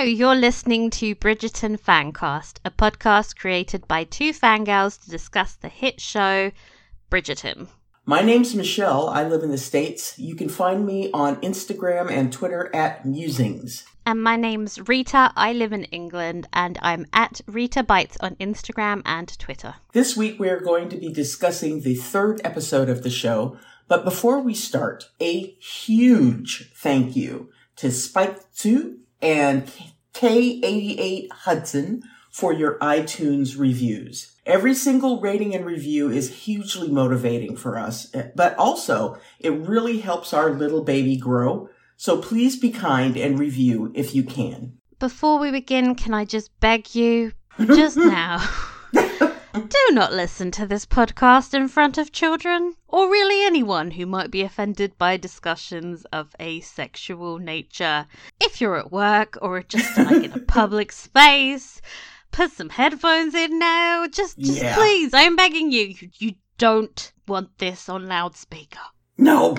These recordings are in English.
you're listening to Bridgerton Fancast, a podcast created by two fangirls to discuss the hit show Bridgerton. My name's Michelle. I live in the States. You can find me on Instagram and Twitter at Musings. And my name's Rita. I live in England, and I'm at Rita Bites on Instagram and Twitter. This week we are going to be discussing the third episode of the show. But before we start, a huge thank you to Spike 2 and K88 Hudson for your iTunes reviews. Every single rating and review is hugely motivating for us, but also it really helps our little baby grow. So please be kind and review if you can. Before we begin, can I just beg you, just now, do not listen to this podcast in front of children, or really anyone who might be offended by discussions of a sexual nature. If you're at work or just like in a public space, put some headphones in now. Just please, I'm begging you. You don't want this on loudspeaker. No.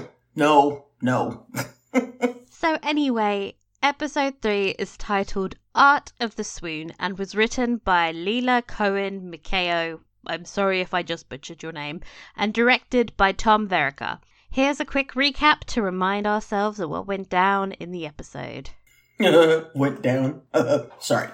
So anyway, episode 3 is titled Art of the Swoon and was written by Leela Cohen Mikeo. I'm sorry if I just butchered your name. And directed by Tom Verica. Here's a quick recap to remind ourselves of what went down in the episode. Went down? Sorry.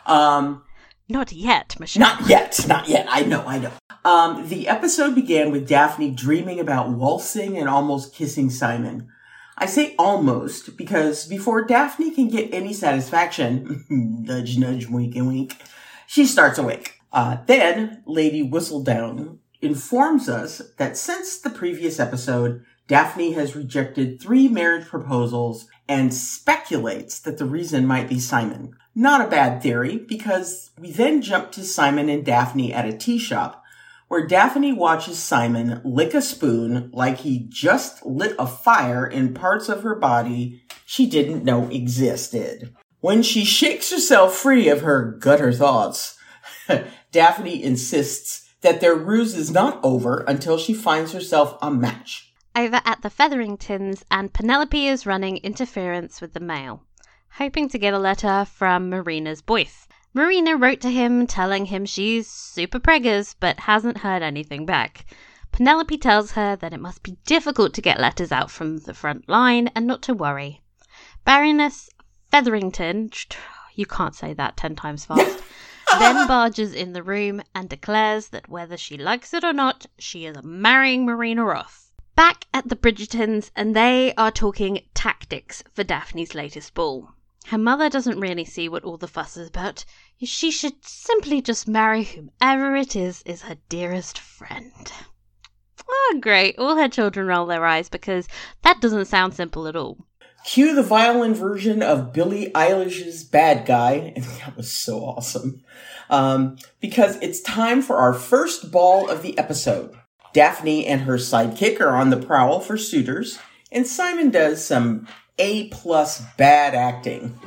Not yet, Michelle. Not yet. I know. The episode began with Daphne dreaming about waltzing and almost kissing Simon. I say almost because before Daphne can get any satisfaction, nudge, nudge, wink, and wink, she starts awake. Then Lady Whistledown informs us that since the previous episode, Daphne has rejected 3 marriage proposals and speculates that the reason might be Simon. Not a bad theory, because we then jump to Simon and Daphne at a tea shop, where Daphne watches Simon lick a spoon like he just lit a fire in parts of her body she didn't know existed. When she shakes herself free of her gutter thoughts, Daphne insists that their ruse is not over until she finds herself a match. Over at the Featheringtons, and Penelope is running interference with the mail, hoping to get a letter from Marina's boyf. Marina wrote to him telling him she's super preggers but hasn't heard anything back. Penelope tells her that it must be difficult to get letters out from the front line and not to worry. Baroness Featherington, you can't say that 10 times fast, then barges in the room and declares that whether she likes it or not, she is marrying Marina off. Back at the Bridgertons, and they are talking tactics for Daphne's latest ball. Her mother doesn't really see what all the fuss is about. She should simply just marry whomever it is her dearest friend. Oh, great. All her children roll their eyes because that doesn't sound simple at all. Cue the violin version of Billie Eilish's Bad Guy. And that was so awesome. Because it's time for our first ball of the episode. Daphne and her sidekick are on the prowl for suitors, and Simon does some A+ bad acting.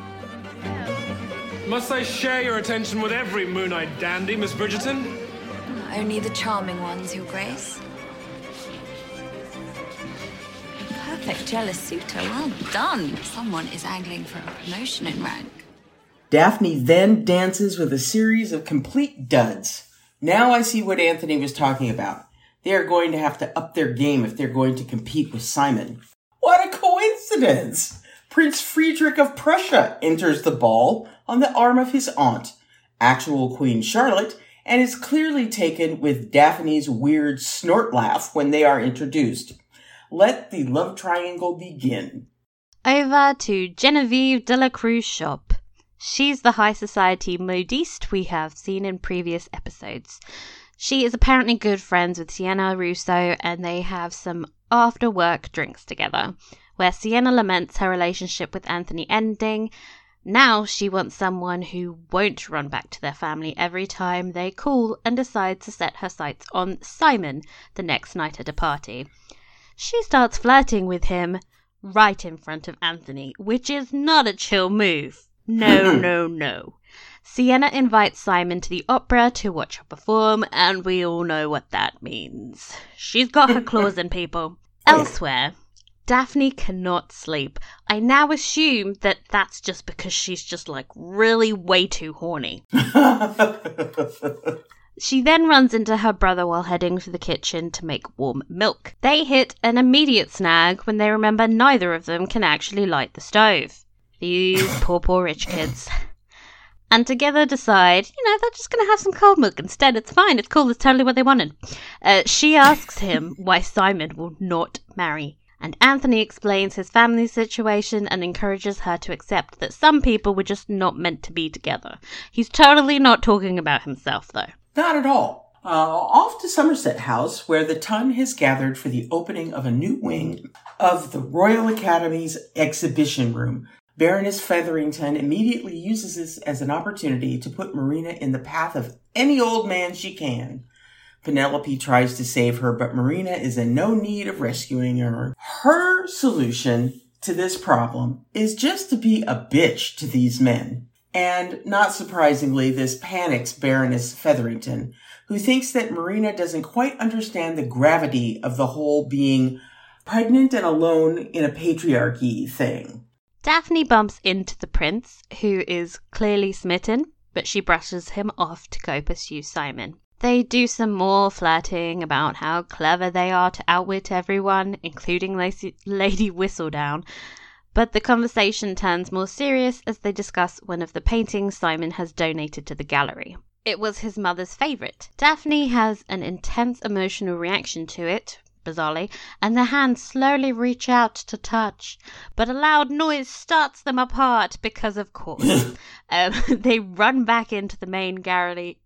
Must I share your attention with every moon-eyed dandy, Miss Bridgerton? Only the charming ones, Your Grace. Perfect jealous suitor, well done. Someone is angling for a promotion in rank. Daphne then dances with a series of complete duds. Now I see what Anthony was talking about. They are going to have to up their game if they're going to compete with Simon. What a coincidence! Prince Friedrich of Prussia enters the ball on the arm of his aunt, actual Queen Charlotte, and is clearly taken with Daphne's weird snort laugh when they are introduced. Let the love triangle begin. Over to Genevieve de la Cruz's shop. She's the high society modiste we have seen in previous episodes. She is apparently good friends with Sienna Russo, and they have some after-work drinks together, where Sienna laments her relationship with Anthony ending. Now she wants someone who won't run back to their family every time they call, and decides to set her sights on Simon the next night at a party. She starts flirting with him right in front of Anthony, which is not a chill move. No. Sienna invites Simon to the opera to watch her perform, and we all know what that means. She's got her claws in people. Elsewhere, Daphne cannot sleep. I now assume that that's just because she's just like really way too horny. She then runs into her brother while heading to the kitchen to make warm milk. They hit an immediate snag when they remember neither of them can actually light the stove. These poor rich kids. And together decide, they're just going to have some cold milk instead. It's fine. It's cool. It's totally what they wanted. She asks him why Simon will not marry. And Anthony explains his family situation and encourages her to accept that some people were just not meant to be together. He's totally not talking about himself, though. Not at all. Off to Somerset House, where the ton has gathered for the opening of a new wing of the Royal Academy's exhibition room. Baroness Featherington immediately uses this as an opportunity to put Marina in the path of any old man she can. Penelope tries to save her, but Marina is in no need of rescuing her. Her solution to this problem is just to be a bitch to these men. And, not surprisingly, this panics Baroness Featherington, who thinks that Marina doesn't quite understand the gravity of the whole being pregnant and alone in a patriarchy thing. Daphne bumps into the prince, who is clearly smitten, but she brushes him off to go pursue Simon. They do some more flirting about how clever they are to outwit everyone, including Lady Whistledown. But the conversation turns more serious as they discuss one of the paintings Simon has donated to the gallery. It was his mother's favourite. Daphne has an intense emotional reaction to it, bizarrely, and their hands slowly reach out to touch. But a loud noise starts them apart because, of course, they run back into the main gallery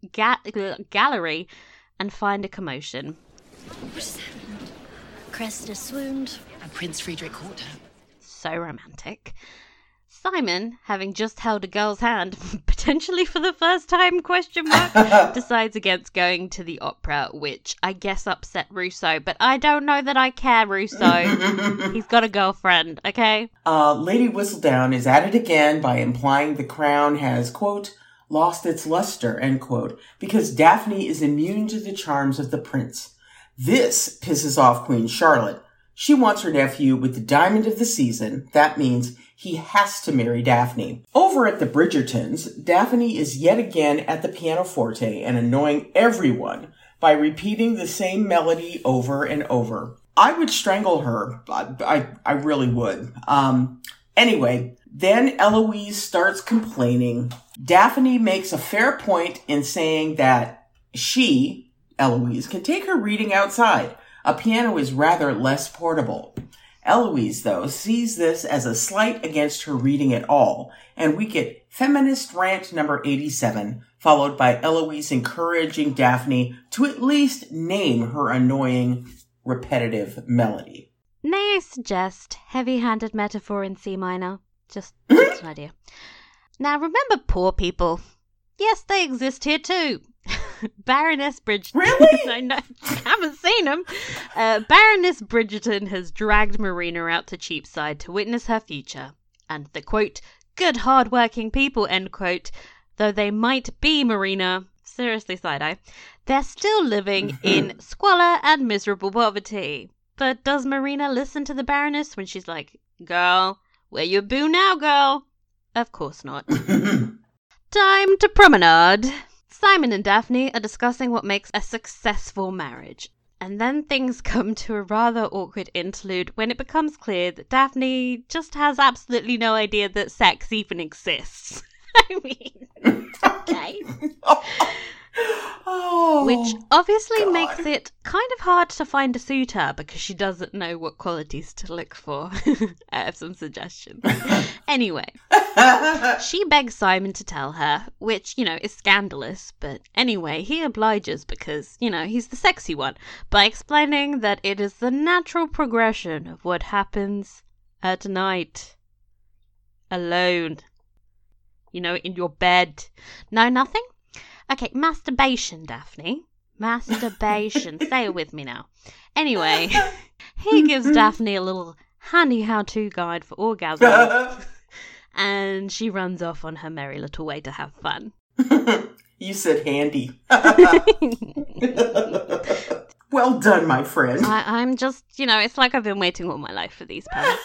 and find a commotion. What is that? Cressida swooned, and Prince Friedrich caught her. So romantic. Simon, having just held a girl's hand, potentially for the first time, decides against going to the opera, which I guess upset Rousseau, but I don't know that I care, Rousseau. He's got a girlfriend, okay? Lady Whistledown is at it again by implying the crown has, quote, lost its luster, end quote, because Daphne is immune to the charms of the prince. This pisses off Queen Charlotte. She wants her nephew with the diamond of the season. That means he has to marry Daphne. Over at the Bridgertons, Daphne is yet again at the pianoforte and annoying everyone by repeating the same melody over and over. I would strangle her. I really would. Anyway, then Eloise starts complaining. Daphne makes a fair point in saying that she, Eloise, can take her reading outside. A piano is rather less portable. Eloise, though, sees this as a slight against her reading at all, and we get feminist rant number 87, followed by Eloise encouraging Daphne to at least name her annoying, repetitive melody. May I suggest heavy-handed metaphor in C minor? Just an idea. Now remember poor people. Yes, they exist here too. Baroness Bridgerton. Really? I know. I haven't seen him. Baroness Bridgerton has dragged Marina out to Cheapside to witness her future. And the quote, good hard-working people, end quote, though they might be, Marina, seriously side-eye, they're still living in squalor and miserable poverty. But does Marina listen to the Baroness when she's like, girl, where you boo now, girl? Of course not. Time to promenade. Simon and Daphne are discussing what makes a successful marriage. And then things come to a rather awkward interlude when it becomes clear that Daphne just has absolutely no idea that sex even exists. I mean, okay. Which obviously makes it kind of hard to find a suitor because she doesn't know what qualities to look for. I have some suggestions. Anyway, she begs Simon to tell her, which, is scandalous. But anyway, he obliges because, he's the sexy one, by explaining that it is the natural progression of what happens at night. Alone. In your bed. No, nothing? Okay, masturbation, Daphne. Masturbation. Say it with me now. Anyway, he gives Daphne a little handy how-to guide for orgasm. And she runs off on her merry little way to have fun. You said handy. Well done, my friend. I'm just, it's like I've been waiting all my life for these puns.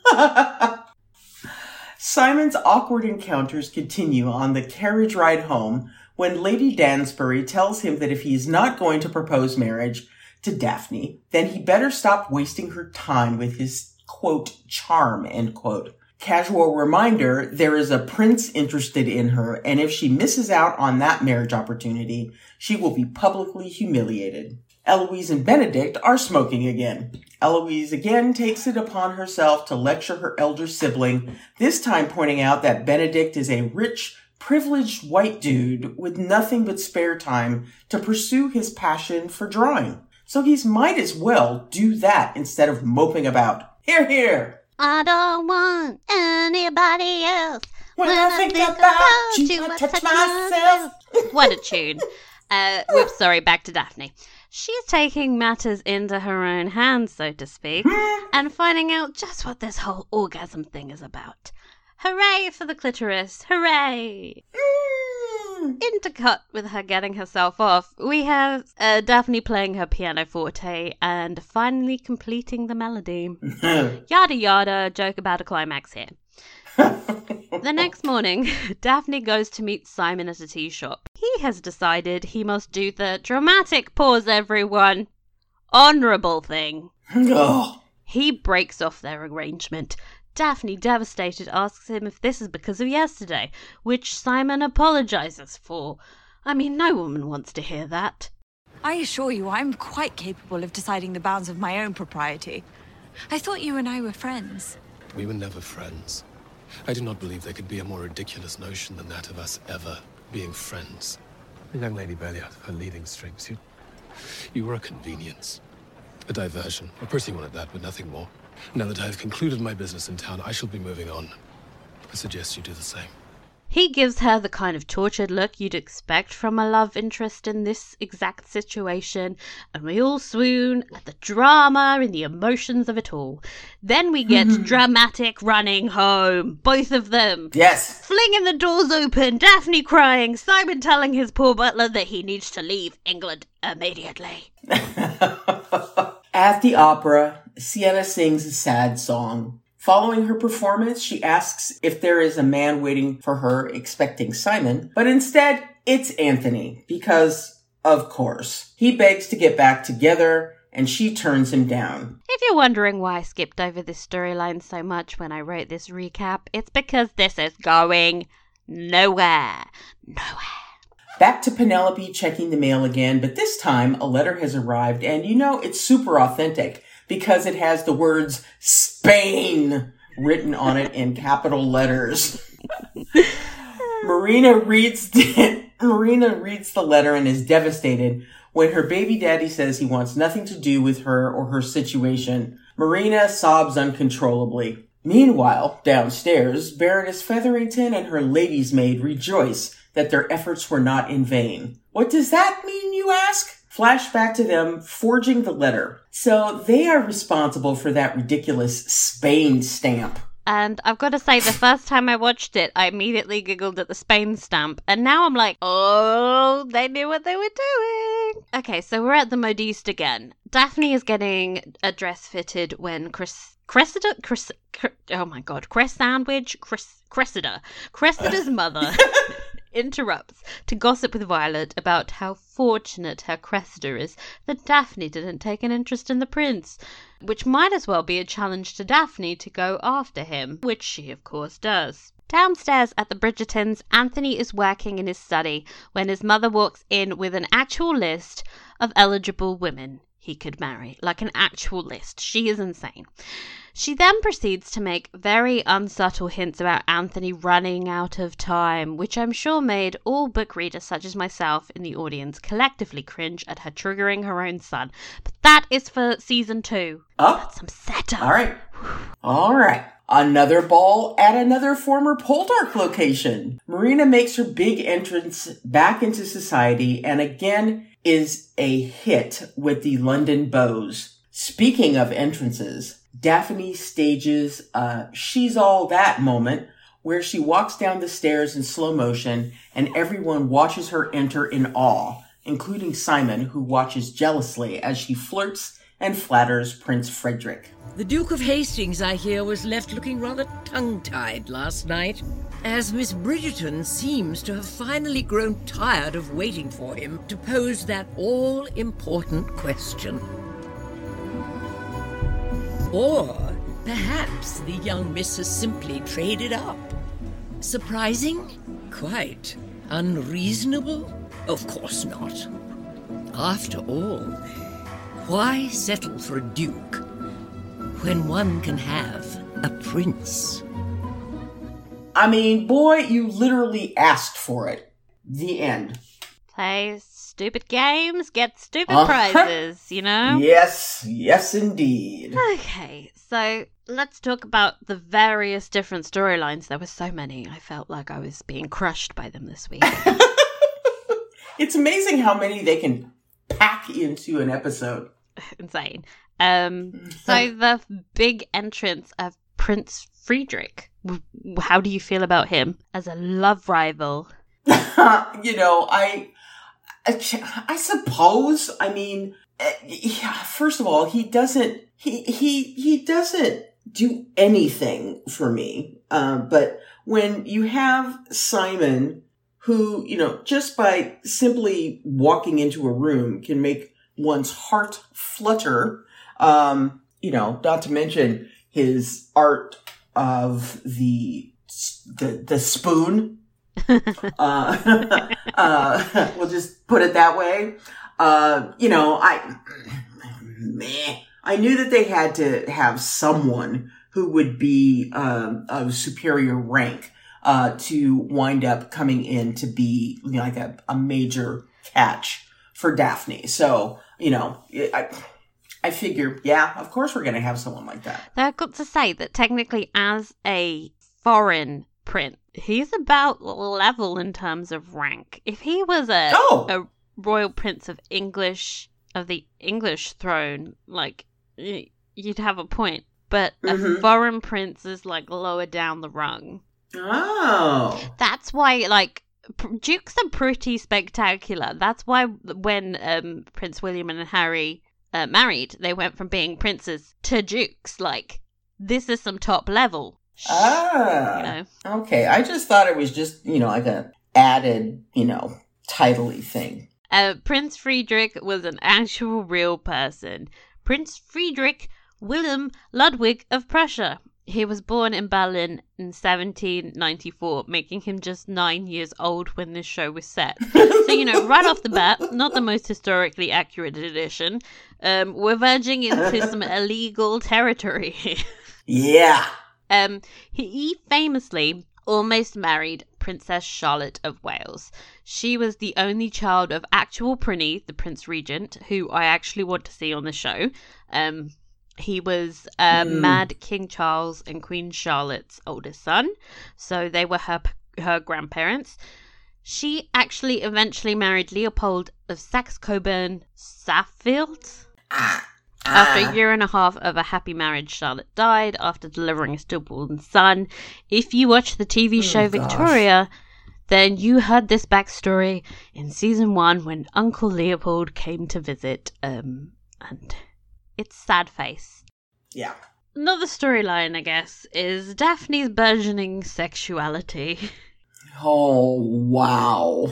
Simon's awkward encounters continue on the carriage ride home when Lady Dansbury tells him that if he is not going to propose marriage to Daphne, then he better stop wasting her time with his, quote, charm, end quote. Casual reminder, there is a prince interested in her, and if she misses out on that marriage opportunity, she will be publicly humiliated. Eloise and Benedict are smoking again. Eloise again takes it upon herself to lecture her elder sibling, this time pointing out that Benedict is a rich, privileged white dude with nothing but spare time to pursue his passion for drawing. So he might as well do that instead of moping about. Hear, hear! I don't want anybody else. When I think about you, I touch myself. What a tune. Whoops, sorry, back to Daphne. She's taking matters into her own hands, so to speak, and finding out just what this whole orgasm thing is about. Hooray for the clitoris, hooray! Intercut with her getting herself off, we have Daphne playing her pianoforte and finally completing the melody. Yada yada, joke about a climax here. The next morning, Daphne goes to meet Simon at a tea shop. He has decided he must do the dramatic pause everyone, honourable thing. He breaks off their arrangement. Daphne, devastated, asks him if this is because of yesterday, which Simon apologises for. I mean, no woman wants to hear that. I assure you, I'm quite capable of deciding the bounds of my own propriety. I thought you and I were friends. We were never friends. I do not believe there could be a more ridiculous notion than that of us ever being friends. The young lady barely out of her leading strings. You were a convenience. A diversion. A pretty one at that, but nothing more. Now that I have concluded my business in town, I shall be moving on. I suggest you do the same. He gives her the kind of tortured look you'd expect from a love interest in this exact situation, and we all swoon at the drama and the emotions of it all. Then we get dramatic running home, both of them. Yes. Flinging the doors open, Daphne crying, Simon telling his poor butler that he needs to leave England immediately. At the opera, Sienna sings a sad song. Following her performance, she asks if there is a man waiting for her expecting Simon, but instead, it's Anthony, because, of course, he begs to get back together, and she turns him down. If you're wondering why I skipped over this storyline so much when I wrote this recap, it's because this is going nowhere. Back to Penelope checking the mail again, but this time a letter has arrived, and it's super authentic because it has the words Spain written on it in capital letters. Marina reads the letter and is devastated when her baby daddy says he wants nothing to do with her or her situation. Marina sobs uncontrollably. Meanwhile, downstairs, Baroness Featherington and her lady's maid rejoice that their efforts were not in vain. What does that mean, you ask? Flashback to them forging the letter. So they are responsible for that ridiculous Spain stamp. And I've got to say, the first time I watched it, I immediately giggled at the Spain stamp. And now I'm like, oh, they knew what they were doing. Okay, so we're at the Modiste again. Daphne is getting a dress fitted when Cressida's mother interrupts to gossip with Violet about how fortunate her Cressida is that Daphne didn't take an interest in the prince, which might as well be a challenge to Daphne to go after him, which she of course does. Downstairs at the Bridgertons, Anthony is working in his study when his mother walks in with an actual list of eligible women he could marry, like an actual list. She is insane. She then proceeds to make very unsubtle hints about Anthony running out of time, which I'm sure made all book readers such as myself in the audience collectively cringe at her triggering her own son. But that is for season 2. Oh, that's some setup. All right. Another ball at another former Poldark location. Marina makes her big entrance back into society and again is a hit with the London Beaux. Speaking of entrances, Daphne stages a she's all that moment where she walks down the stairs in slow motion and everyone watches her enter in awe. including Simon, who watches jealously as she flirts and flatters Prince Frederick. The Duke of Hastings, I hear, was left looking rather tongue-tied last night, as Miss Bridgerton seems to have finally grown tired of waiting for him to pose that all-important question. Or perhaps the young miss has simply traded up. Surprising? Quite. Unreasonable? Of course not. After all, why settle for a duke when one can have a prince? I mean, boy, you literally asked for it. The end. Play stupid games, get stupid prizes, you know? Yes, indeed. Okay, so let's talk about the various different storylines. There were so many. I felt like I was being crushed by them this week. It's amazing how many they can pack into an episode. Insane. So the big entrance of Prince Friedrich. How do you feel about him as a love rival? I suppose. I mean, first of all, he doesn't do anything for me. But when you have Simon, who, just by simply walking into a room can make one's heart flutter, not to mention his art of the spoon. We'll just put it that way. I knew that they had to have someone who would be of superior rank to wind up coming in to be like a major catch for Daphne. So, I figure, yeah, of course we're going to have someone like that. I've got to say that technically as a foreign prince, he's about level in terms of rank. If he was a royal prince of the English throne, like, you'd have a point. But a foreign prince is like lower down the rung. Oh. That's why, like, dukes are pretty spectacular. That's why when Prince William and Harry married, they went from being princes to dukes. Like, this is some top level. Okay. I just thought it was just, like a added, title-y thing. Prince Friedrich was an actual real person. Prince Friedrich Wilhelm Ludwig of Prussia. He was born in Berlin in 1794, making him just 9 years old when this show was set. So, right off the bat, not the most historically accurate edition. We're verging into some illegal territory here. Yeah. He famously almost married Princess Charlotte of Wales. She was the only child of actual Prinny, the Prince Regent, who I actually want to see on the show. He was Mad King Charles and Queen Charlotte's oldest son, so they were her grandparents. She actually eventually married Leopold of Saxe-Coburg-Saalfeld. After a year and a half of a happy marriage, Charlotte died after delivering a stillborn son. If you watch the TV show Victoria, then you heard this backstory in season 1 when Uncle Leopold came to visit, and it's sad face. Yeah. Another storyline, I guess, is Daphne's burgeoning sexuality. Oh, wow.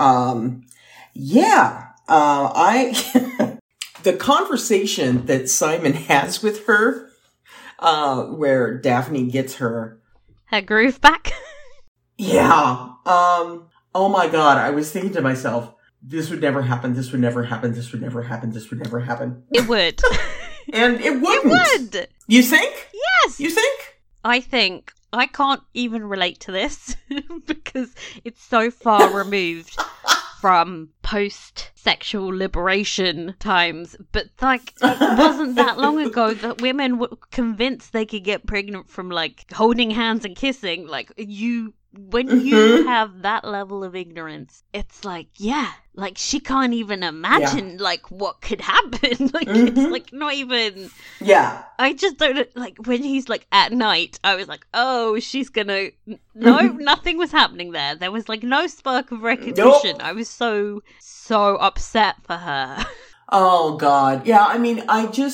The conversation that Simon has with her, where Daphne gets her groove back. Yeah. Oh my God. I was thinking to myself, this would never happen. This would never happen. This would never happen. This would never happen. It would. And it wouldn't. It would. You think? Yes. You think? I think. I can't even relate to this because it's so far removed from post-sexual liberation times. But, like, it wasn't that long ago that women were convinced they could get pregnant from, like, holding hands and kissing. Like, you when you have that level of ignorance, it's like, yeah, like she can't even imagine like what could happen. Like it's like not even. Yeah. I just don't like when he's like at night. I was like, oh, she's gonna. No, nothing was happening there. There was like no spark of recognition. I was so upset for her. Oh God. Yeah. I mean,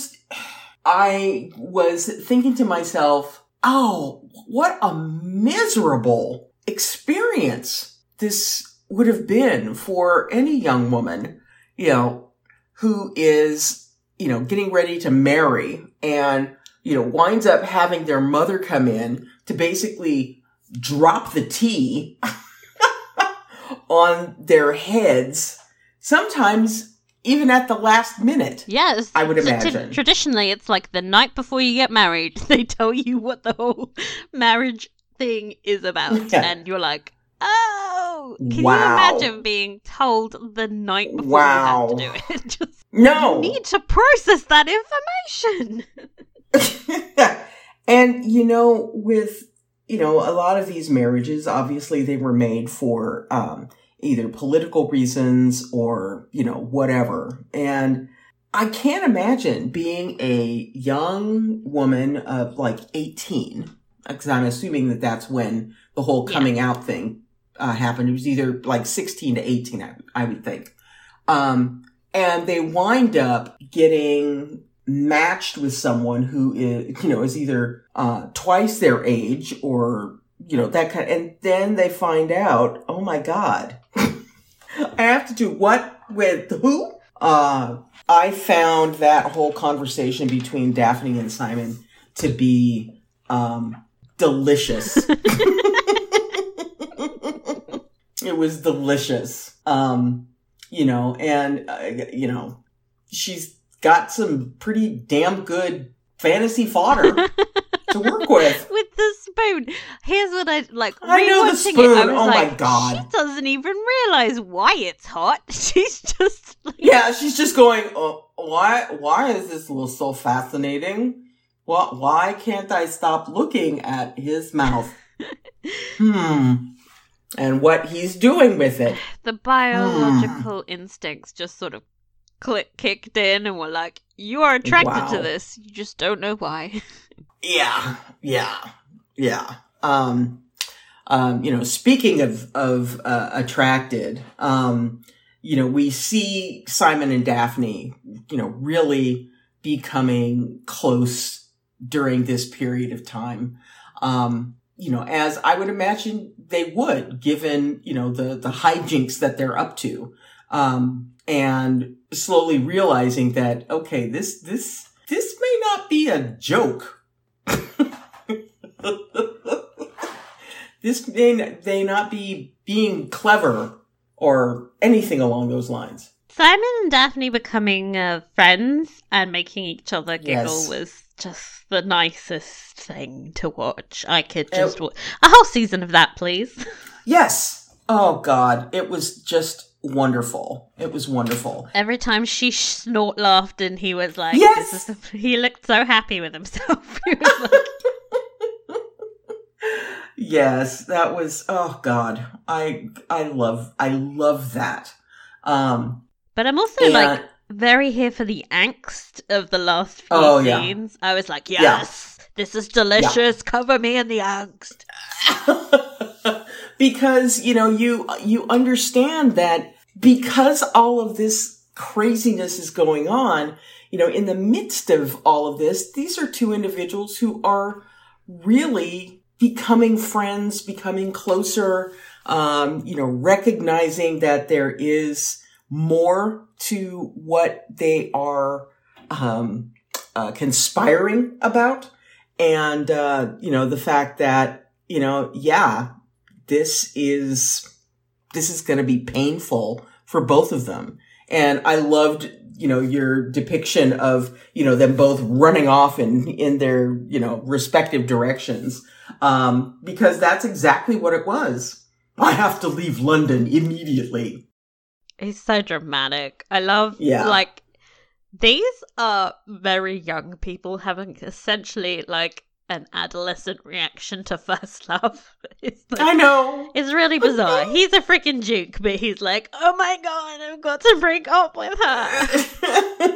I was thinking to myself, oh, what a miserable experience this would have been for any young woman, who is, getting ready to marry and, winds up having their mother come in to basically drop the tea on their heads, sometimes even at the last minute. Yes. I would imagine. Traditionally, it's like the night before you get married, they tell you what the whole marriage thing is about. Yeah. And you're like, oh, can you imagine being told the night before you have to do it? No. You need to process that information. And, with, a lot of these marriages, obviously they were made for either political reasons or, whatever. And I can't imagine being a young woman of like 18, because I'm assuming that that's when the whole coming out thing happened. It was either like 16 to 18, I would think. And they wind up getting matched with someone who is either twice their age or, that kind of, and then they find out, oh my God, I have to do what with who? I found that whole conversation between Daphne and Simon to be delicious. It was delicious. She's got some pretty damn good fantasy fodder to work with. With the spoon. Here's what I like. I know the spoon. I was my God. She doesn't even realize why it's hot. She's just like... Yeah, she's just going, why is this so fascinating? Why can't I stop looking at his mouth? And what he's doing with it. The biological instincts just sort of kicked in and were like, you are attracted to this. You just don't know why. Yeah. Speaking of attracted, we see Simon and Daphne, really becoming close during this period of time. As I would imagine they would, given, the hijinks that they're up to. And slowly realizing that, okay, this may not be a joke. This may not be being clever or anything along those lines. Simon and Daphne becoming friends and making each other giggle was just the nicest thing to watch. I could just watch a whole season of that, please. Yes. Oh, God. It was just wonderful. It was wonderful. Every time she snort laughed and he was like, yes! He looked so happy with himself. He was like... Yes, that was, oh God. I love that. But I'm also very here for the angst of the last few scenes. I was like, yes, this is delicious. Yeah. Cover me in the angst. Because, you understand that because all of this craziness is going on, in the midst of all of this, these are two individuals who are really becoming friends, becoming closer, recognizing that there is more to what they are conspiring about. And, the fact that, this is going to be painful for both of them. And I loved, your depiction of, them both running off in their, respective directions. Because that's exactly what it was. I have to leave London immediately. He's so dramatic. I love, these are very young people having essentially, an adolescent reaction to first love. It's like, I know. it's really bizarre. He's a freaking Duke, but he's like, oh my god, I've got to break up with her.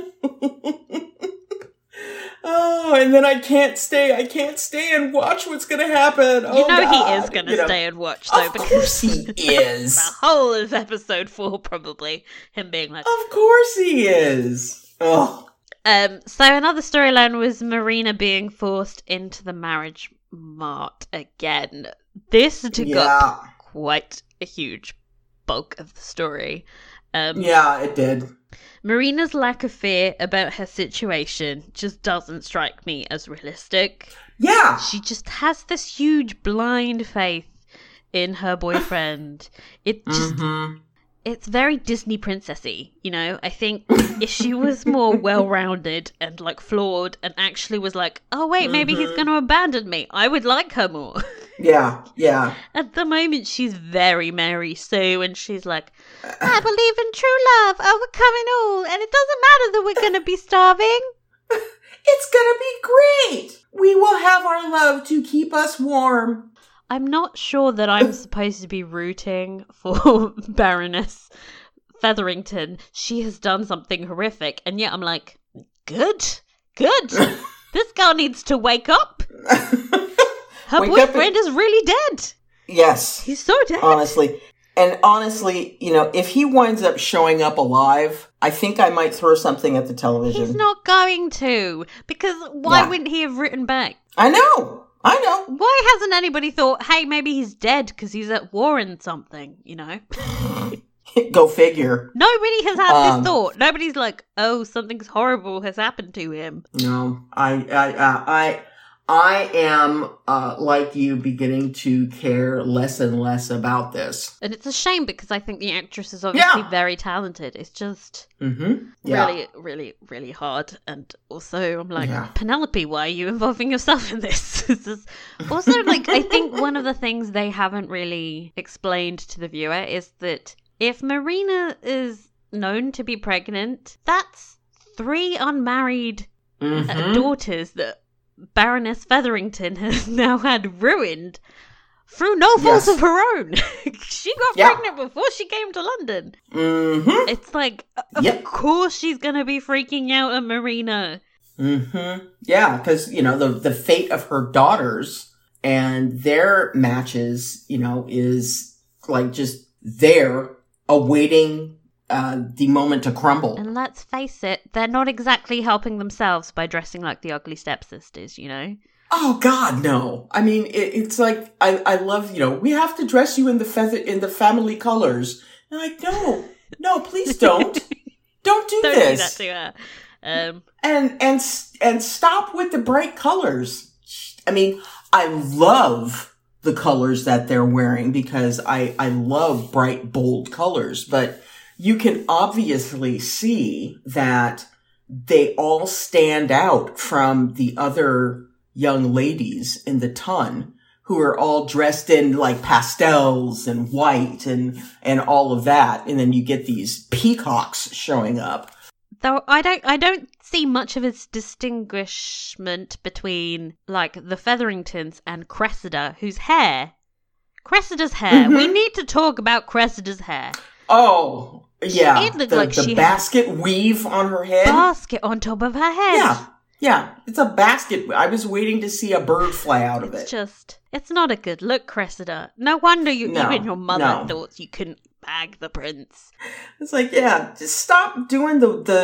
Oh, and then I can't stay and watch what's gonna happen. Oh, You know God. he is going to stay and watch, though, Of because course he is. the whole of episode 4, probably, him being like... Of course he is. Oh. So another storyline was Marina being forced into the marriage mart again. This took up quite a huge bulk of the story. Yeah, it did. Marina's lack of fear about her situation just doesn't strike me as realistic. Yeah. She just has this huge blind faith in her boyfriend. It just... It's very Disney princessy, you know? I think if she was more well-rounded and, like, flawed and actually was like, oh, wait, maybe he's going to abandon me, I would like her more. Yeah. At the moment, she's very Mary Sue, and she's like, I believe in true love, overcoming all, and it doesn't matter that we're going to be starving. It's gonna be great. We will have our love to keep us warm. I'm not sure that I'm supposed to be rooting for Baroness Featherington. She has done something horrific, and yet I'm like, good. This girl needs to wake up. Her boyfriend is really dead. Yes. He's so dead. Honestly. And honestly, you know, if he winds up showing up alive, I think I might throw something at the television. He's not going to, because why wouldn't he have written back? I know. Why hasn't anybody thought, hey, maybe he's dead because he's at war and something, you know? Go figure. Nobody has had this thought. Nobody's like, oh, something's horrible has happened to him. No, I am, like you, beginning to care less and less about this. And it's a shame because I think the actress is obviously very talented. It's just really, really, really hard. And also, I'm like, Penelope, why are you involving yourself in this? This is also, like, I think one of the things they haven't really explained to the viewer is that if Marina is known to be pregnant, that's 3 unmarried daughters that Baroness Featherington has now had ruined through no fault of her own. She got pregnant before she came to London. It's like, of course she's going to be freaking out at Marina. Yeah, because, you know, the fate of her daughters and their matches, you know, is like just there awaiting the moment to crumble. And let's face it, they're not exactly helping themselves by dressing like the ugly stepsisters, you know? Oh God, no. I mean, it's like, I love, you know, we have to dress you in the family colors. And like, no, please don't. Don't do this. Do that to her. And stop with the bright colors. I mean, I love the colors that they're wearing because I love bright, bold colors, but you can obviously see that they all stand out from the other young ladies in the ton who are all dressed in like pastels and white and all of that. And then you get these peacocks showing up. Though I don't see much of a distinguishment between like the Featheringtons and Cressida, Cressida's hair. We need to talk about Cressida's hair. Oh, yeah. It looked like she basket weave on her head. Basket on top of her head. Yeah. It's a basket. I was waiting to see a bird fly out of it. It's not a good look, Cressida. No wonder even your mother thought you couldn't bag the prince. It's like, just stop doing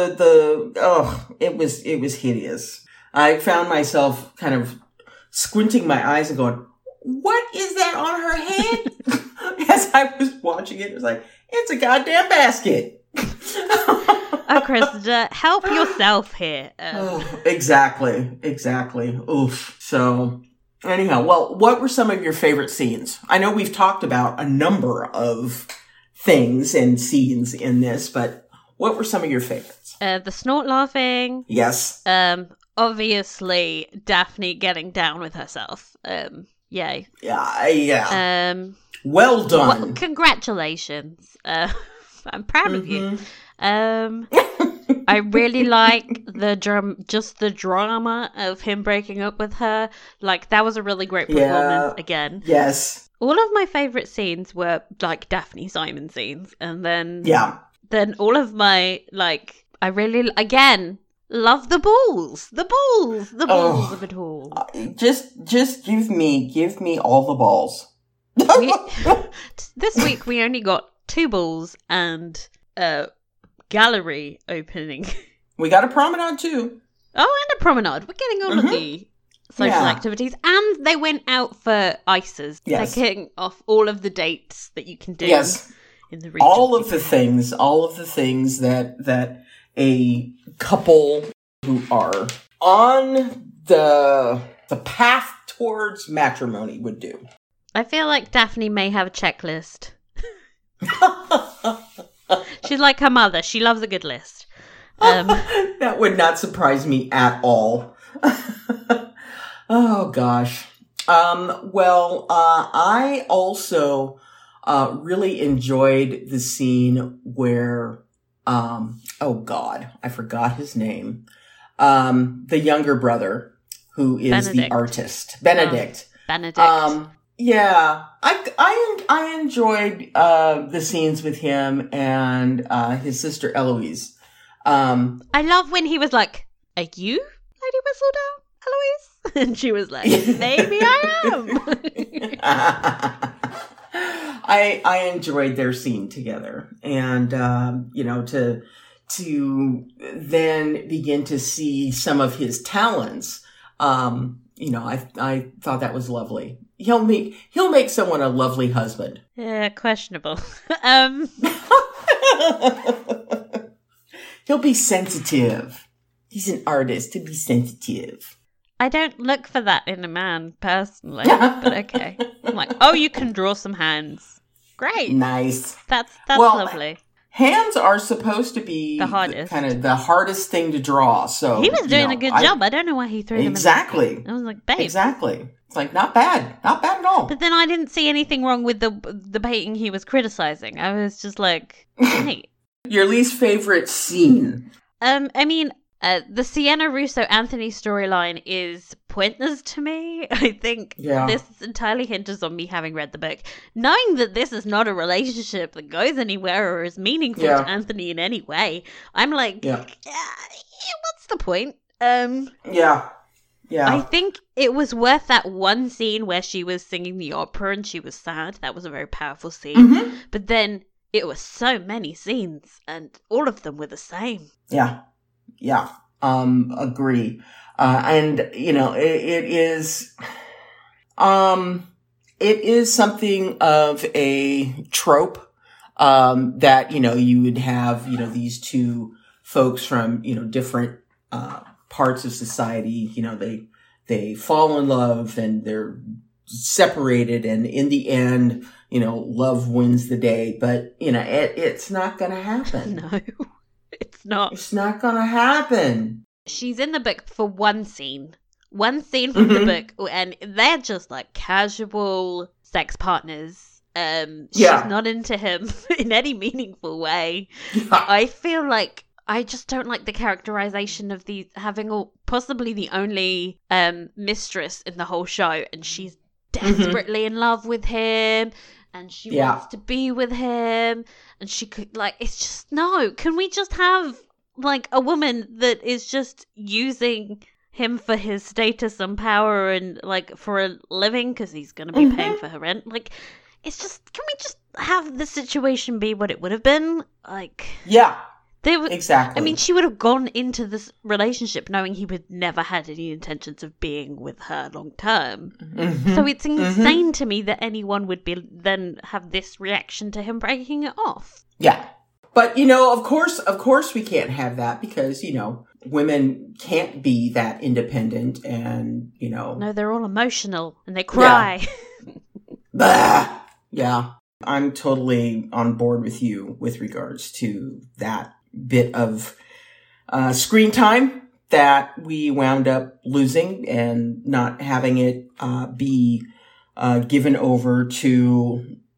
it was hideous. I found myself kind of squinting my eyes and going, what is that on her head? As I was watching it, it was like, it's a goddamn basket. Oh, Cressida, help yourself here. Exactly. Oof. So, anyhow, well, what were some of your favorite scenes? I know we've talked about a number of things and scenes in this, but what were some of your favorites? The snort laughing. Yes. Obviously, Daphne getting down with herself. Yay. Yeah. Well done. Well, congratulations. I'm proud of you. I really like the drama of him breaking up with her. Like, that was a really great performance again. Yes. All of my favourite scenes were, like, Daphne Simon scenes. And then... Yeah. Then all of my, like... I really, again, love the balls. The balls of it all. Just give me all the balls. This week we only got 2 balls and a gallery opening. We got a promenade too. Oh, and a promenade. We're getting all of the social activities. And they went out for ices. Yes. They're getting off all of the dates that you can do in the region. All of the things that a couple who are on the path towards matrimony would do. I feel like Daphne may have a checklist. She's like her mother. She loves a good list. That would not surprise me at all. Oh, gosh. I also really enjoyed the scene where, I forgot his name. The younger brother, who is Benedict. the artist. Benedict. Benedict. Yeah, I enjoyed the scenes with him and his sister Eloise. I love when he was like, "Are you Lady Whistledown, Eloise?" And she was like, "Maybe I am." I enjoyed their scene together, and to then begin to see some of his talents. I thought that was lovely. He'll make someone a lovely husband. Yeah, questionable. He'll be sensitive. He's an artist to be sensitive. I don't look for that in a man personally, but okay. I'm like, oh, you can draw some hands. Great. Nice. That's lovely. Hands are supposed to be the hardest, kind of the hardest thing to draw. So he was doing a good job. I don't know why he threw them exactly. in. I was like, babe. Exactly. It's like not bad at all. But then I didn't see anything wrong with the painting he was criticizing. I was just like, hey. Your least favorite scene? The Sienna Russo Anthony storyline is pointless to me. I think this entirely hinges on me having read the book. Knowing that this is not a relationship that goes anywhere or is meaningful to Anthony in any way, I'm like, what's the point? Yeah. I think it was worth that one scene where she was singing the opera and she was sad. That was a very powerful scene. Mm-hmm. But then it was so many scenes and all of them were the same. Yeah. Agree. And it is something of a trope, that, you would have, these two folks from, different, parts of society, they fall in love and they're separated. And in the end, love wins the day, but, it's not going to happen. No. It's not. It's not gonna happen. She's in the book for one scene from the book, and they're just like casual sex partners. She's not into him in any meaningful way. I feel like I just don't like the characterization of having possibly the only mistress in the whole show, and she's desperately in love with him. And she wants to be with him, and she could, it's just, no. Can we just have, a woman that is just using him for his status and power and, for a living, because he's going to be paying for her rent? It's just, can we just have the situation be what it would have been? Exactly. I mean, she would have gone into this relationship knowing he would never had any intentions of being with her long term. Mm-hmm. So it's insane to me that anyone would then have this reaction to him breaking it off. Yeah. But, of course we can't have that because, women can't be that independent and, No, they're all emotional and they cry. Yeah. Yeah. I'm totally on board with you with regards to that bit of screen time that we wound up losing and not having it be given over to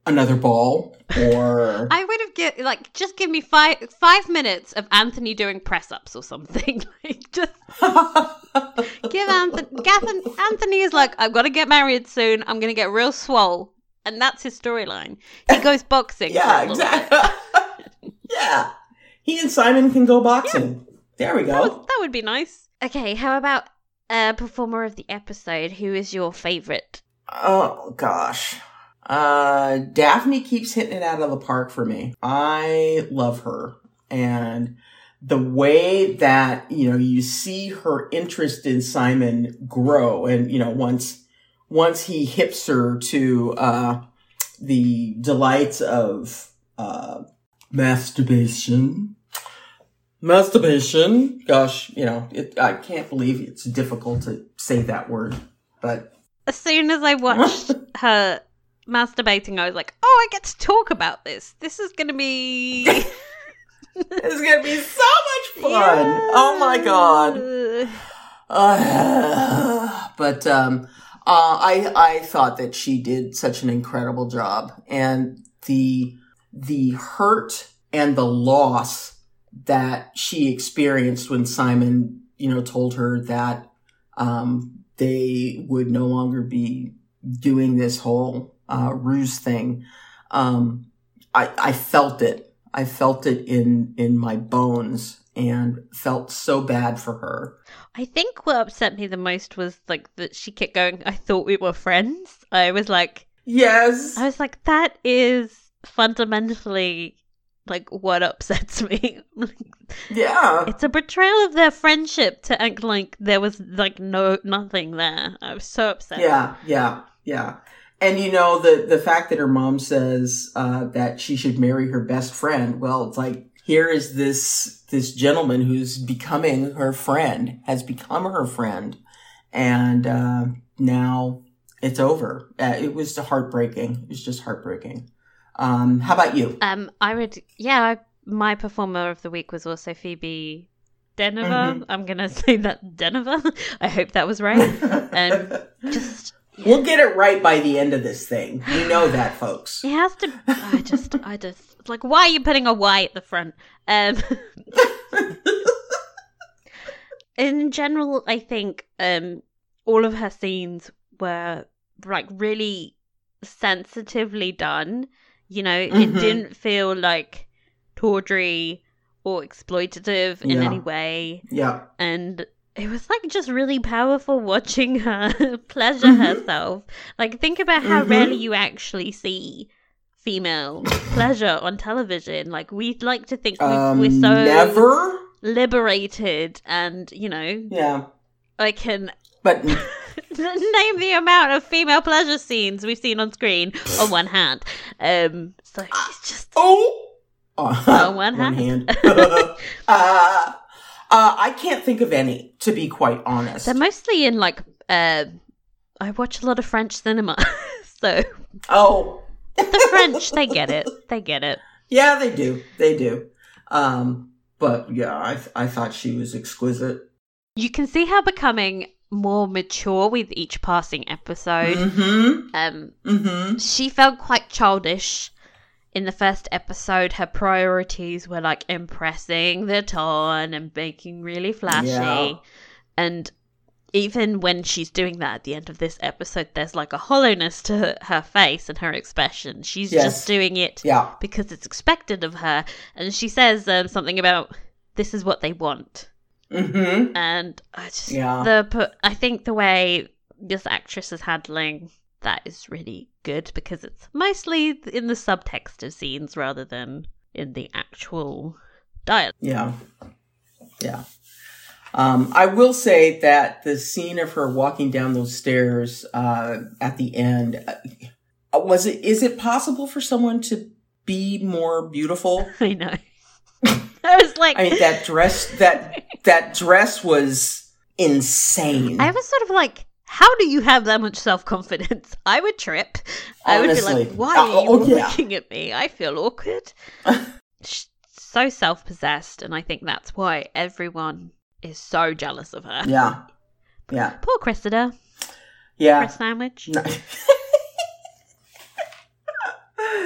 another ball or... I would have just give me 5 minutes of Anthony doing press-ups or something. Like, just give Anthony is like, I've got to get married soon. I'm going to get real swole. And that's his storyline. He goes boxing. Yeah, exactly. Yeah. He and Simon can go boxing. Yeah. There we go. That would be nice. Okay, how about performer of the episode? Who is your favorite? Oh, gosh. Daphne keeps hitting it out of the park for me. I love her. And the way that, you see her interest in Simon grow. And, once he hips her to the delights of masturbation. Gosh, I can't believe it's difficult to say that word. But as soon as I watched her masturbating, I was like, oh, I get to talk about this. This is going to be... It's going to be so much fun. Yeah. Oh, my God. But I thought that she did such an incredible job. And the hurt and the loss that she experienced when Simon, told her that they would no longer be doing this whole ruse thing. I felt it. I felt it in my bones and felt so bad for her. I think what upset me the most was like that she kept going, I thought we were friends. I was like, yes. I was like, that is fundamentally like what upsets me. Yeah. It's a betrayal of their friendship to act like there was like nothing there. I was so upset. Yeah. And the fact that her mom says that she should marry her best friend, well, it's like, here is this gentleman who's becoming her friend, has become her friend, and now it's over. It was heartbreaking. It was just heartbreaking. How about you? My performer of the week was also Phoebe Dynevor. Mm-hmm. I'm gonna say that Dynevor. I hope that was right. We'll get it right by the end of this thing. You know that, folks. It has to. I just like, why are you putting a Y at the front? In general, I think all of her scenes were like really sensitively done. It didn't feel like tawdry or exploitative in any way. Yeah. And it was like just really powerful watching her pleasure herself. Like, think about how rarely you actually see female pleasure on television. Like, we'd like to think we're so never liberated, and yeah, I can but name the amount of female pleasure scenes we've seen on screen on one hand. So it's just on one hand. I can't think of any, to be quite honest. They're mostly in like I watch a lot of French cinema, so the French, they get it. Yeah, they do. But yeah, I thought she was exquisite. You can see her becoming more mature with each passing episode. She felt quite childish in the first episode. Her priorities were like impressing the town and making really flashy. And even when she's doing that at the end of this episode, there's like a hollowness to her face and her expression. She's just doing it because it's expected of her. And she says something about, this is what they want. And I just, I think the way this actress is handling that is really good, because it's mostly in the subtext of scenes rather than in the actual dialogue. Yeah. I will say that the scene of her walking down those stairs at the end, is it possible for someone to be more beautiful? I know. I was like, I mean, that dress was insane. I was sort of like, how do you have that much self-confidence? I would trip. I would be like, why are you looking at me? I feel awkward. So self-possessed, and I think that's why everyone is so jealous of her. Yeah. Poor Cressida. Yeah. Chris Sandwich. No.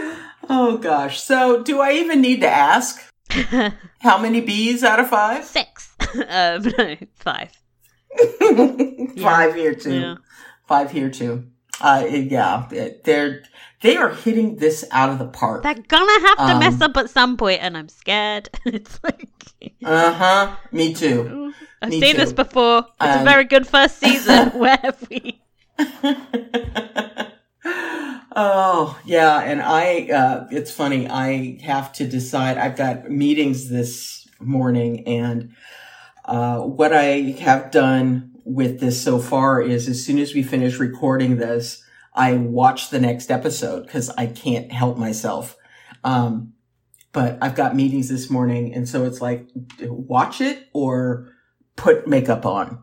Oh, gosh. So, do I even need to ask? How many B's out of 5? 6. No, 5. 5 here, too. Yeah. 5 here, too. Yeah, they are hitting this out of the park. They're gonna have to mess up at some point, and I'm scared. It's like... Me too. I've seen this before. It's a very good first season. Where have we... Oh, yeah, and it's funny, I have to decide, I've got meetings this morning, and what I have done with this so far is as soon as we finish recording this, I watch the next episode, because I can't help myself. But I've got meetings this morning, and so it's like, watch it or put makeup on.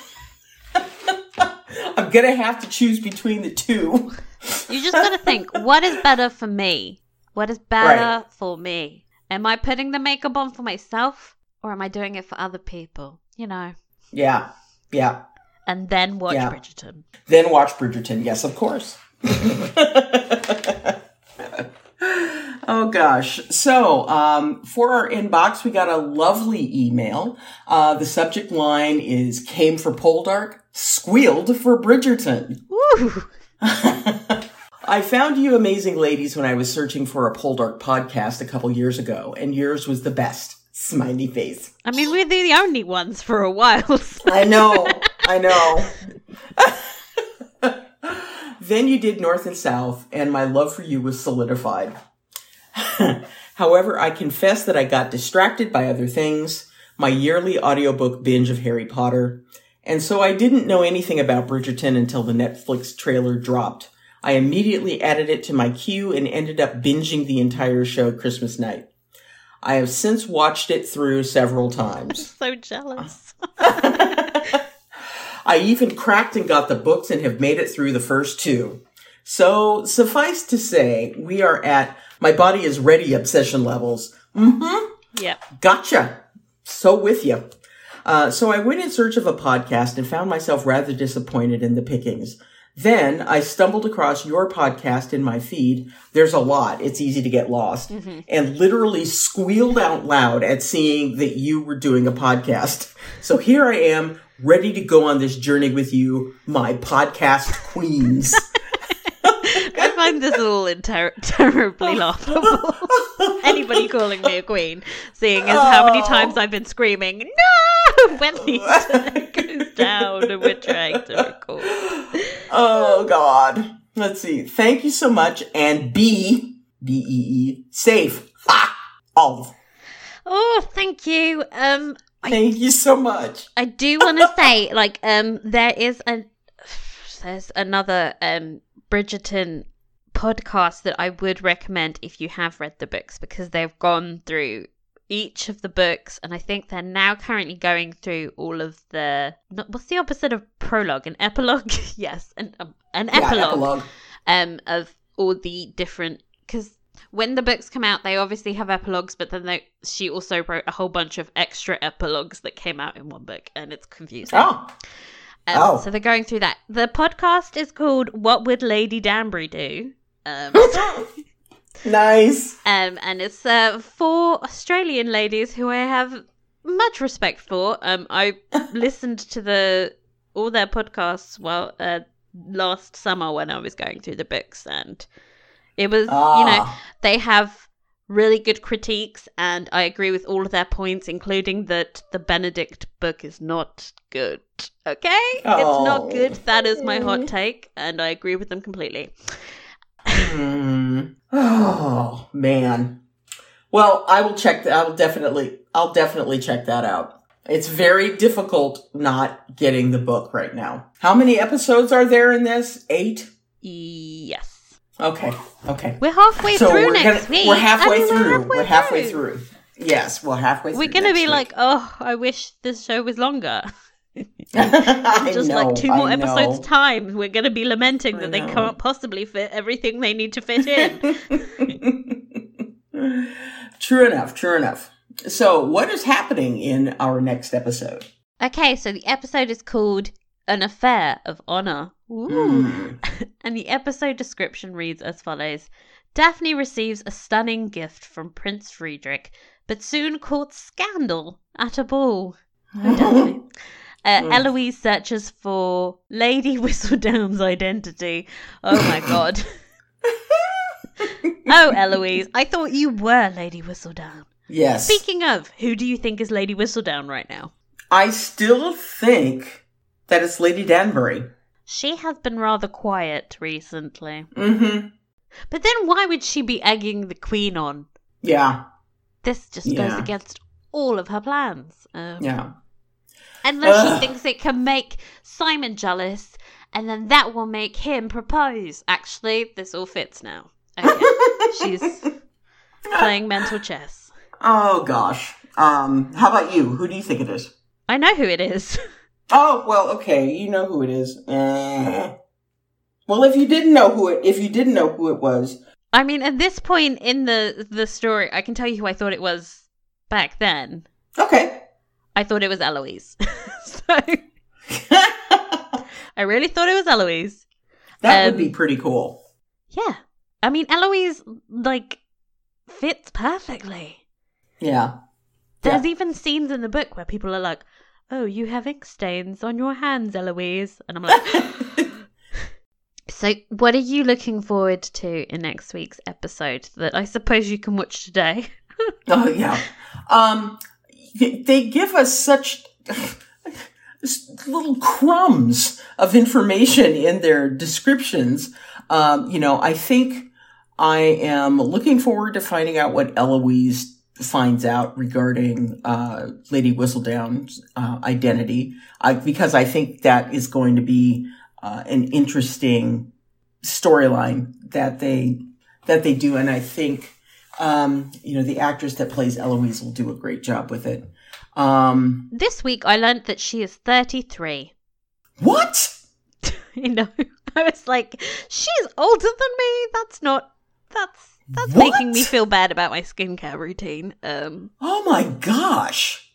I'm gonna have to choose between the two. You just gotta think, what is better for me? What is better for me? Am I putting the makeup on for myself, or am I doing it for other people? You know. Yeah. And then watch Bridgerton. Then watch Bridgerton, yes, of course. Oh, gosh. So, for our inbox, we got a lovely email. The subject line is, came for Poldark, squealed for Bridgerton. Woo! I found you amazing ladies when I was searching for a Poldark podcast a couple years ago, and yours was the best. Smiley face. I mean, we're the only ones for a while. So. I know. Then you did North and South, and my love for you was solidified. However, I confess that I got distracted by other things, my yearly audiobook binge of Harry Potter, and so I didn't know anything about Bridgerton until the Netflix trailer dropped. I immediately added it to my queue and ended up binging the entire show Christmas night. I have since watched it through several times. I'm so jealous. I even cracked and got the books and have made it through the first 2. So, suffice to say, we are at my body is ready obsession levels. Yeah. Gotcha. So with you. So I went in search of a podcast and found myself rather disappointed in the pickings. Then I stumbled across your podcast in my feed. There's a lot. It's easy to get lost. And literally squealed out loud at seeing that you were doing a podcast. So here I am, ready to go on this journey with you, my podcast queens. I find this all terribly laughable. Anybody calling me a queen, seeing as how many times I've been screaming, no, when Lisa goes down and we're trying to record. Oh, God. Let's see. Thank you so much. And B-E-E, safe. Olive. Oh, thank you. Thank you so much. I do want to say, like, there's another Bridgerton podcast that I would recommend if you have read the books, because they've gone through each of the books, and I think they're now currently going through all of the... What's the opposite of prologue? An epilogue? Yes, an epilogue. Of all the different... Because when the books come out, they obviously have epilogues, but then she also wrote a whole bunch of extra epilogues that came out in one book, and it's confusing. So they're going through that. The podcast is called What Would Lady Danbury Do? Nice. And it's 4 Australian ladies who I have much respect for. I listened to all their podcasts last summer when I was going through the books, and it was, they have really good critiques, and I agree with all of their points, including that the Benedict book is not good. Okay? It's not good. That is my hot take, and I agree with them completely. Oh, man. Well, I will check that. I'll definitely check that out. It's very difficult not getting the book right now. How many episodes are there in this? 8? Yes. Okay. We're halfway through next week. We're halfway through. Yes, we're halfway through. We're going to be like, oh, I wish this show was longer. Just like 2 more episodes time, we're going to be lamenting that they can't possibly fit everything they need to fit in. True enough. So, what is happening in our next episode? Okay, so the episode is called An Affair of Honor. Ooh. And the episode description reads as follows. Daphne receives a stunning gift from Prince Friedrich, but soon courts scandal at a ball. Oh, Daphne. Eloise searches for Lady Whistledown's identity. Oh my god. Oh, Eloise, I thought you were Lady Whistledown. Yes. Speaking of, who do you think is Lady Whistledown right now? I still think that it's Lady Danbury. She has been rather quiet recently. Mm-hmm. But then why would she be egging the Queen on? Yeah. This just goes against all of her plans. Yeah. Unless she thinks it can make Simon jealous, and then that will make him propose. Actually, this all fits now. Okay. She's playing mental chess. Oh, gosh. How about you? Who do you think it is? I know who it is. Oh, well, okay. You know who it is. Well, if you didn't know who it was. I mean, at this point in the story, I can tell you who I thought it was back then. Okay. I thought it was Eloise. So I really thought it was Eloise. That would be pretty cool. Yeah. I mean, Eloise, fits perfectly. Yeah. There's even scenes in the book where people are like, oh, you have ink stains on your hands, Eloise. And I'm like... So what are you looking forward to in next week's episode that I suppose you can watch today? Oh, yeah. They give us such little crumbs of information in their descriptions. I think I am looking forward to finding out what Eloise finds out regarding Lady Whistledown's identity, because I think that is going to be an interesting storyline that they do, and I think the actress that plays Eloise will do a great job with it. This week I learned that she is 33. What? I was like, she's older than me. That's making me feel bad about my skincare routine. Oh my gosh.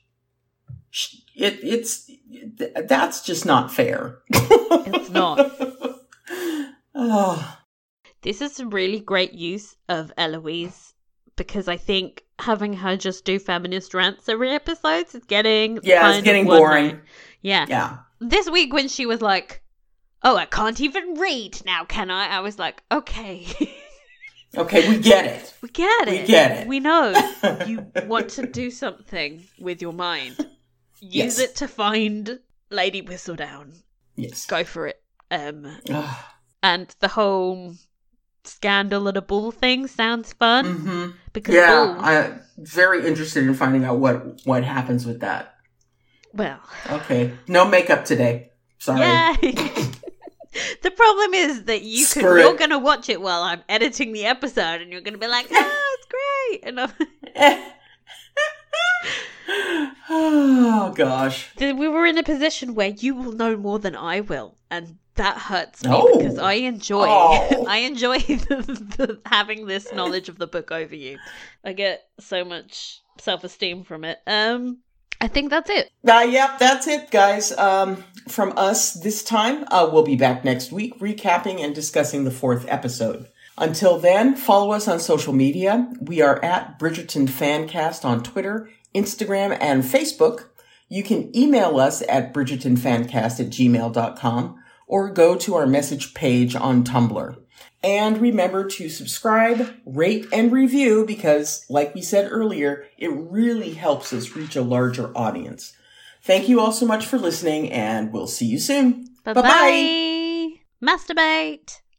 That's just not fair. It's not. Oh. This is a really great use of Eloise, because I think having her just do feminist rants every episode is getting it's getting boring. Yeah. This week when she was like, oh, I can't even read now, can I? I was like, okay. Okay, we get it. We get it. We know you want to do something with your mind. Use it to find Lady Whistledown. Yes. Go for it. And the whole scandal at a ball thing sounds fun. Mm-hmm. Because I'm very interested in finding out what happens with that. Well. Okay. No makeup today. Sorry. Yeah. The problem is that you're going to watch it while I'm editing the episode, and you're going to be like, oh, it's great. And oh, gosh. We were in a position where you will know more than I will, and that hurts me because I enjoy the having this knowledge of the book over you. I get so much self-esteem from it. I think that's it. Yep, that's it, guys. From us this time. We'll be back next week recapping and discussing the 4th episode. Until then, follow us on social media. We are at Bridgerton Fancast on Twitter, Instagram, and Facebook. You can email us at bridgertonfancast@gmail.com or go to our message page on Tumblr. And remember to subscribe, rate, and review because, like we said earlier, it really helps us reach a larger audience. Thank you all so much for listening, and we'll see you soon. Bye-bye. Masturbate.